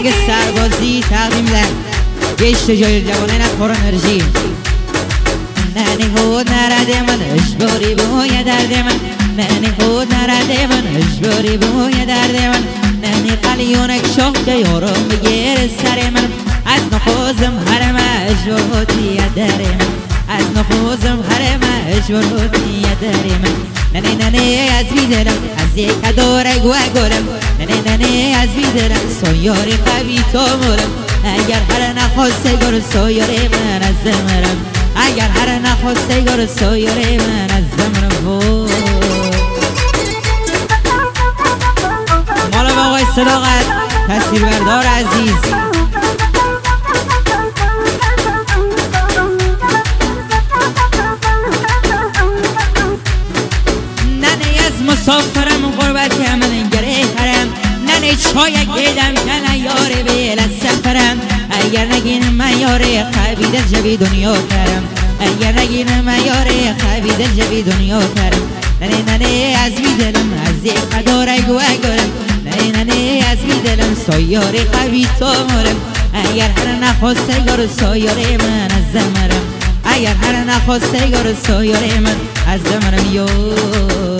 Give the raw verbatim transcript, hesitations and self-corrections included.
آهنگ سربازی تقدیم در گشت جای جوانه نخور انرژی ننی خود نرده من اشباری بوی درد من ننی خود نرده من اشباری بوی درد من ننی قلیونک شاخ که یارم بگیر سر من از نخوزم هرم اشباروتی در من از نخوزم هرم اشباروتی در من ننی ننی از بیدرم از یک داره گوه گرم ننی ننی از بیدرم سویاری قوی تو مولم اگر هر نخواسته گر سویاری من از زمرم اگر هر نخواسته گر سویاری من از زمرم مال آقای صداقت تصویربردار عزیز مسافرم غربت من گره کرم ننه چای گیدم کنه یاره بیل سفرم اگر نگین من یاره خبید جبی دنیا کرم اگر نگین من یاره خبید جبی دنیا کرم ننه ننه از بیدلم از یک قداره گوه گرم ننه ننه از بیدلم سایاره خبید تو مرم اگر هر نخواسته گر سایاره من از زمرم اگر هر نخواسته گر سایاره من از زمرم یو